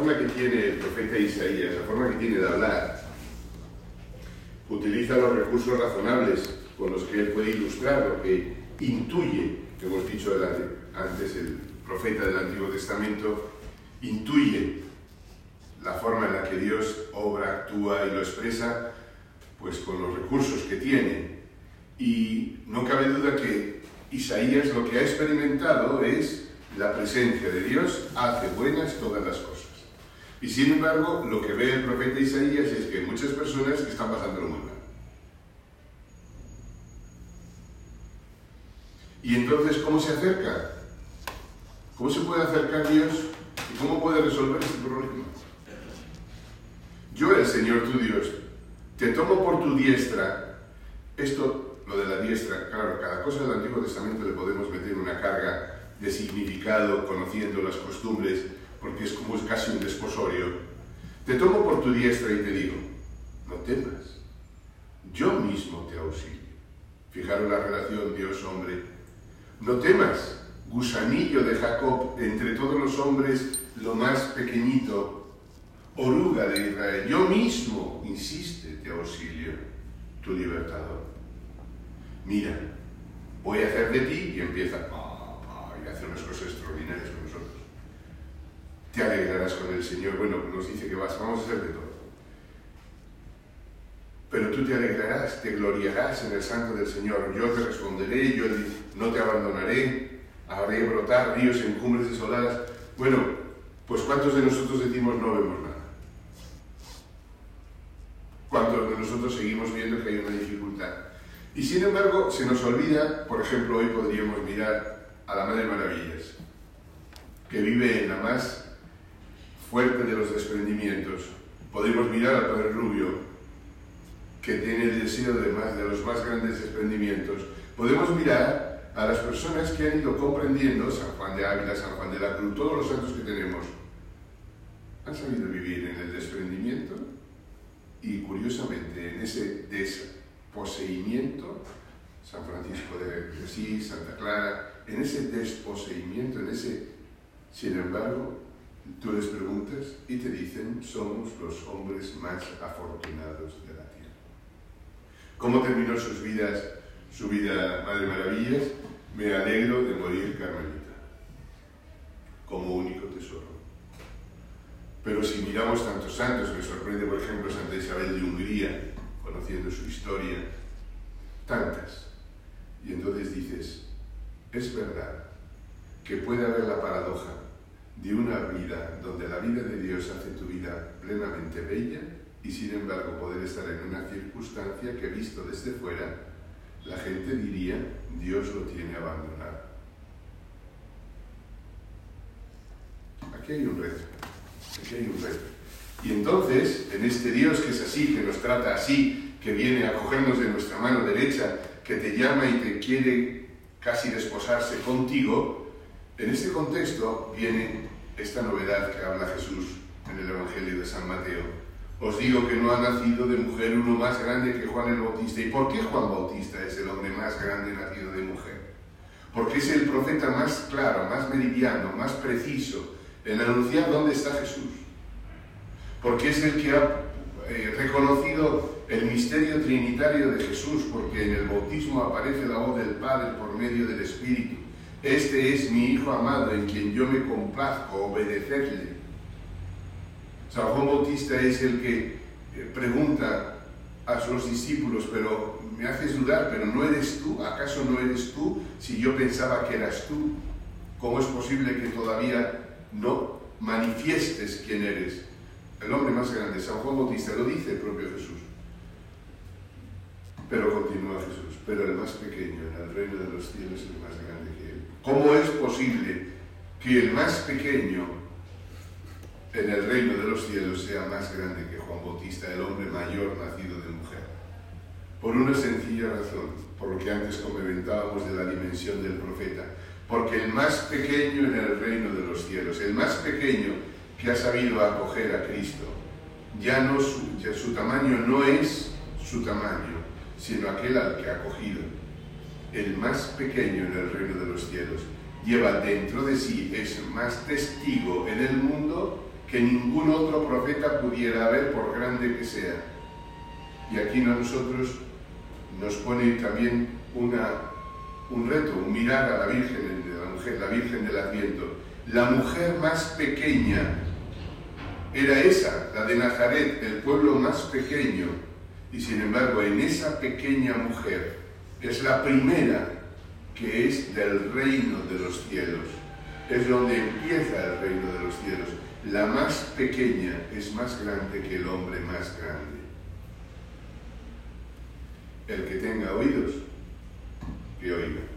forma que tiene el profeta Isaías, la forma que tiene de hablar, utiliza los recursos razonables con los que él puede ilustrar lo que intuye, que hemos dicho antes, el profeta del Antiguo Testamento intuye la forma en la que Dios obra, actúa y lo expresa, pues con los recursos que tiene. Y no cabe duda que Isaías lo que ha experimentado es la presencia de Dios, hace buenas todas las cosas. Y sin embargo, lo que ve el profeta Isaías es que hay muchas personas que están pasándolo muy mal. Y entonces, ¿cómo se acerca? ¿Cómo se puede acercar Dios? ¿Y cómo puede resolver este problema? Yo, el Señor tu Dios, te tomo por tu diestra. Esto, lo de la diestra, claro, cada cosa del Antiguo Testamento le podemos meter una carga de significado, conociendo las costumbres, porque es como casi un desposorio. Te tomo por tu diestra y te digo, no temas, yo mismo te auxilio. Fijaros la relación Dios-hombre. No temas, gusanillo de Jacob, entre todos los hombres lo más pequeñito, oruga de Israel, yo mismo, insiste, te auxilio, tu libertador. Mira, voy a hacer de ti, y empieza y hace unas cosas extraordinarias con nosotros. Te alegrarás con el Señor. Bueno, nos dice que vamos a hacer de todo. Pero tú te alegrarás, te gloriarás en el santo del Señor. Yo te responderé, yo no te abandonaré, haré brotar ríos en cumbres desoladas. Bueno, pues ¿cuántos de nosotros decimos no vemos nada? ¿Cuántos de nosotros seguimos viendo que hay una dificultad? Y sin embargo, se nos olvida, por ejemplo, hoy podríamos mirar a la Madre Maravillas, que vive en la más fuerte de los desprendimientos. Podemos mirar al Padre Rubio, que tiene el deseo de los más grandes desprendimientos. Podemos mirar a las personas que han ido comprendiendo, San Juan de Ávila, San Juan de la Cruz, todos los santos que tenemos, han sabido vivir en el desprendimiento y, curiosamente, en ese desposeimiento, San Francisco de Asís, Santa Clara, en ese desposeimiento, sin embargo, tú les preguntas y te dicen, somos los hombres más afortunados de la tierra. ¿Cómo terminó su vida Madre Maravillas? Me alegro de morir carmelita, como único tesoro. Pero si miramos tantos santos, me sorprende, por ejemplo, Santa Isabel de Hungría, conociendo su historia, tantas. Y entonces dices, es verdad que puede haber la paradoja de una vida donde la vida de Dios hace tu vida plenamente bella y sin embargo poder estar en una circunstancia que visto desde fuera la gente diría Dios lo tiene abandonado. Aquí hay un reto, Y entonces, en este Dios que es así, que nos trata así, que viene a cogernos de nuestra mano derecha, que te llama y te quiere casi desposarse contigo, en este contexto viene esta novedad que habla Jesús en el Evangelio de San Mateo. Os digo que no ha nacido de mujer uno más grande que Juan el Bautista. ¿Y por qué Juan Bautista es el hombre más grande nacido de mujer? Porque es el profeta más claro, más meridiano, más preciso en anunciar dónde está Jesús. Porque es el que ha reconocido el misterio trinitario de Jesús, porque en el bautismo aparece la voz del Padre por medio del Espíritu. Este es mi Hijo amado en quien yo me complazco, obedecerle. San Juan Bautista es el que pregunta a sus discípulos, pero me haces dudar, pero ¿no eres tú? ¿Acaso no eres tú? Si yo pensaba que eras tú, ¿cómo es posible que todavía no manifiestes quién eres? El hombre más grande, San Juan Bautista, lo dice el propio Jesús. Pero continúa Jesús, pero el más pequeño en el reino de los cielos es más grande que él. ¿Cómo es posible que el más pequeño en el reino de los cielos sea más grande que Juan Bautista, el hombre mayor nacido de mujer? Por una sencilla razón, por lo que antes comentábamos de la dimensión del profeta. Porque el más pequeño en el reino de los cielos, el más pequeño que ha sabido acoger a Cristo, ya su tamaño no es su tamaño, sino aquel al que ha acogido. El más pequeño en el reino de los cielos lleva dentro de sí, es más testigo en el mundo que ningún otro profeta pudiera haber, por grande que sea. Y aquí nosotros nos pone también un reto, un mirar a la Virgen, la Virgen del Adviento. La mujer más pequeña era esa, la de Nazaret, el pueblo más pequeño. Y sin embargo, en esa pequeña mujer, es la primera que es del reino de los cielos. Es donde empieza el reino de los cielos. La más pequeña es más grande que el hombre más grande. El que tenga oídos, que oiga.